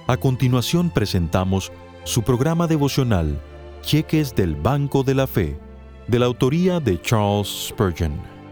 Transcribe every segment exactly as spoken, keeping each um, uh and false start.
A continuación presentamos su programa devocional, Cheques del Banco de la Fe, de la autoría de Charles Spurgeon.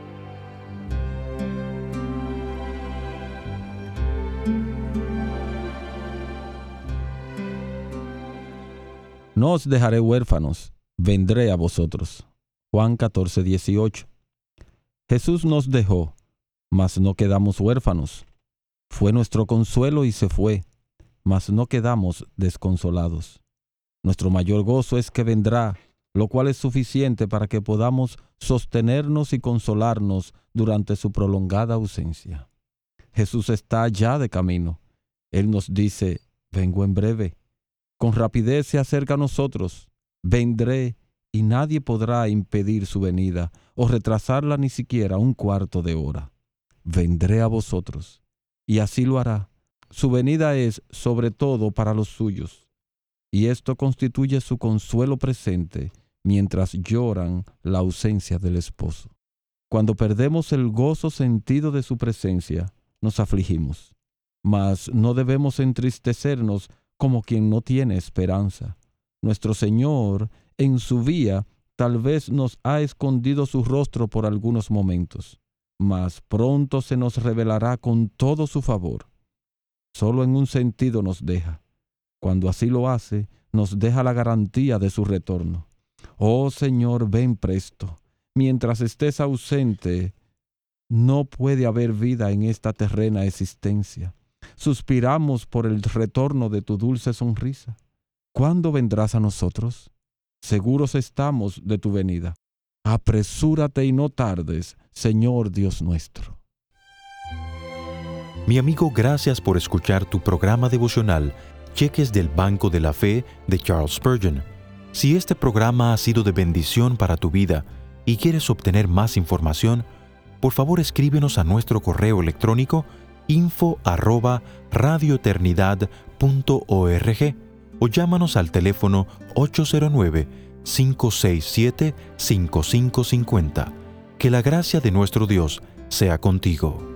No os dejaré huérfanos, vendré a vosotros. Juan catorce, dieciocho. Jesús nos dejó, mas no quedamos huérfanos. Fue nuestro consuelo y se fue, mas no quedamos desconsolados. Nuestro mayor gozo es que vendrá, lo cual es suficiente para que podamos sostenernos y consolarnos durante su prolongada ausencia. Jesús está ya de camino. Él nos dice, vengo en breve. Con rapidez se acerca a nosotros. Vendré y nadie podrá impedir su venida o retrasarla ni siquiera un cuarto de hora. Vendré a vosotros. Y así lo hará. Su venida es sobre todo para los suyos. Y esto constituye su consuelo presente mientras lloran la ausencia del esposo. Cuando perdemos el gozo sentido de su presencia, nos afligimos. Mas no debemos entristecernos como quien no tiene esperanza. Nuestro Señor, en su vía, tal vez nos ha escondido su rostro por algunos momentos, mas pronto se nos revelará con todo su favor. Solo en un sentido nos deja. Cuando así lo hace, nos deja la garantía de su retorno. Oh Señor, ven presto. Mientras estés ausente, no puede haber vida en esta terrena existencia. Suspiramos por el retorno de tu dulce sonrisa. ¿Cuándo vendrás a nosotros? Seguros estamos de tu venida. Apresúrate y no tardes, Señor Dios nuestro. Mi amigo, gracias por escuchar tu programa devocional, Cheques del Banco de la Fe, de Charles Spurgeon. Si este programa ha sido de bendición para tu vida y quieres obtener más información, por favor escríbenos a nuestro correo electrónico info arroba radioeternidad punto org o llámanos al teléfono ocho cero nueve, cinco seis siete, cinco cinco cinco cero. Que la gracia de nuestro Dios sea contigo.